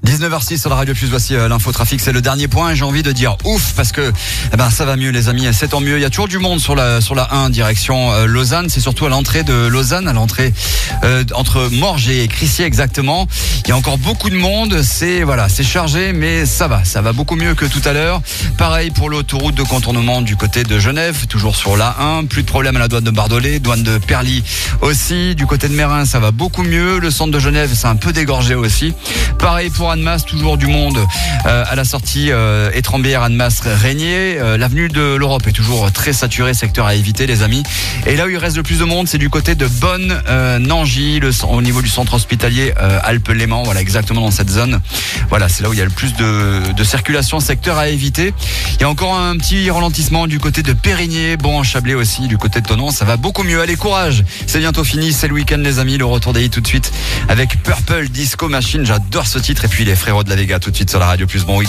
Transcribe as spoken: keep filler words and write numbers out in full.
dix-neuf heures six sur la Radio Plus, voici euh, l'infotrafic, c'est le dernier point et j'ai envie de dire ouf parce que eh ben, ça va mieux les amis, c'est tant mieux. Il y a toujours du monde sur la, sur la un direction euh, Lausanne, c'est surtout à l'entrée de Lausanne, à l'entrée euh, entre Morges et Crissier exactement. Il y a encore beaucoup de monde, c'est voilà, c'est chargé mais ça va, ça va beaucoup mieux que tout à l'heure. Pareil pour l'autoroute de contournement du côté de Genève, toujours sur la un, plus de problème à la douane de Bardolay, douane de Perly aussi. Du côté de Mérin, ça va beaucoup mieux. Le centre de Genève, c'est un peu dégorgé aussi. Pareil pour Annemasse, toujours du monde euh, à la sortie euh, Étrembières, Annemasse, Régnier. Euh, L'avenue de l'Europe est toujours très saturée, secteur à éviter les amis. Et là où il reste le plus de monde, c'est du côté de Bonne, euh, Nangy, le, au niveau du centre hospitalier euh, Alpes-Léman, voilà exactement dans cette zone. Voilà, c'est là où il y a le plus de, de circulation, secteur à éviter. Il y a encore un petit ralentissement du côté de Périgné, bon en Chablais aussi, du côté de Thonon, ça va beaucoup mieux. Allez, courage, c'est bientôt fini, c'est le week-end les amis, le retour des hits tout de suite avec Purple Disco Machine, j'adore ce titre, et puis les frérots de la Vega tout de suite sur la Radio Plus. Bon week-end.